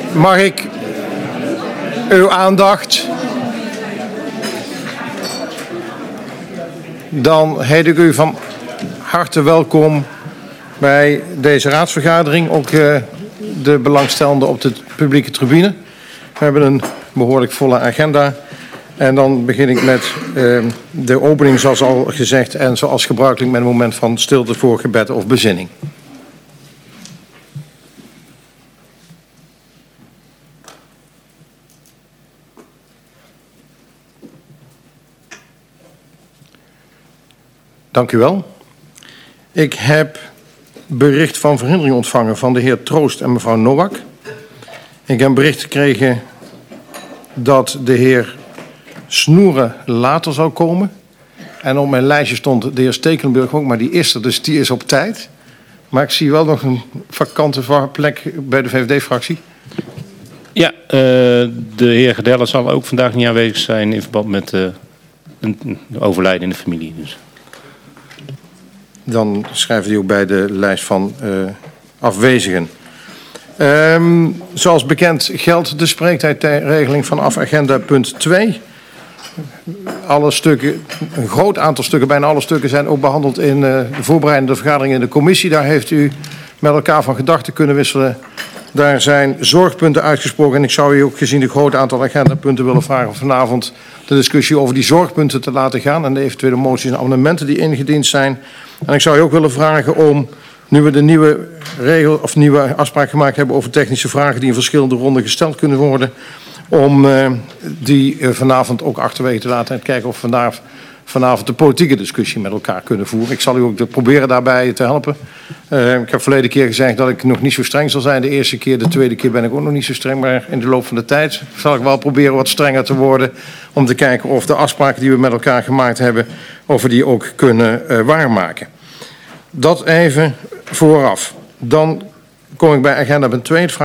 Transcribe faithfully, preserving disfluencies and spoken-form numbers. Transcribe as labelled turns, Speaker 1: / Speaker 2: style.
Speaker 1: Mag ik uw aandacht? Dan heet ik u van harte welkom bij deze raadsvergadering. Ook uh, de belangstellenden op de publieke tribune. We hebben een behoorlijk volle agenda. En dan begin ik met uh, de opening zoals al gezegd en zoals gebruikelijk met een moment van stilte voor gebed of bezinning. Dank u wel. Ik heb bericht van verhindering ontvangen van de heer Troost en mevrouw Nowak. Ik heb een bericht gekregen dat de heer Snoeren later zou komen. En op mijn lijstje stond de heer Stekelenburg ook, maar die is er, dus die is op tijd. Maar ik zie wel nog een vakante plek bij de V V D-fractie.
Speaker 2: Ja, uh, de heer Gedelle zal ook vandaag niet aanwezig zijn in verband met uh, een overlijden in de familie. Dus.
Speaker 1: Dan schrijven die ook bij de lijst van uh, afwezigen. Um, zoals bekend geldt de spreektijdregeling vanaf agenda punt twee. Alle stukken, een groot aantal stukken, bijna alle stukken zijn ook behandeld in uh, de voorbereidende vergadering in de commissie. Daar heeft u met elkaar van gedachten kunnen wisselen. Daar zijn zorgpunten uitgesproken en ik zou u ook gezien een groot aantal agendapunten willen vragen om vanavond de discussie over die zorgpunten te laten gaan en de eventuele moties en amendementen die ingediend zijn. En ik zou u ook willen vragen om, nu we de nieuwe regel of nieuwe afspraak gemaakt hebben over technische vragen die in verschillende ronden gesteld kunnen worden, om uh, die uh, vanavond ook achterwege te laten en kijken of we vandaag, vanavond de politieke discussie met elkaar kunnen voeren. Ik zal u ook de, proberen daarbij te helpen. Uh, ik heb verleden keer gezegd dat ik nog niet zo streng zal zijn. De eerste keer, de tweede keer ben ik ook nog niet zo streng. Maar in de loop van de tijd zal ik wel proberen wat strenger te worden. Om te kijken of de afspraken die we met elkaar gemaakt hebben, of we die ook kunnen uh, waarmaken. Dat even vooraf. Dan kom ik bij agenda punt twee.